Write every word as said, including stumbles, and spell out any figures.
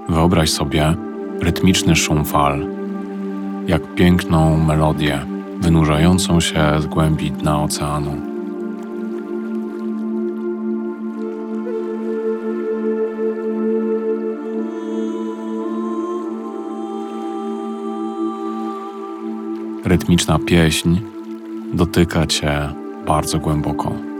Wyobraź sobie rytmiczny szum fal, jak piękną melodię wynurzającą się z głębi dna oceanu. Rytmiczna pieśń dotyka Cię bardzo głęboko.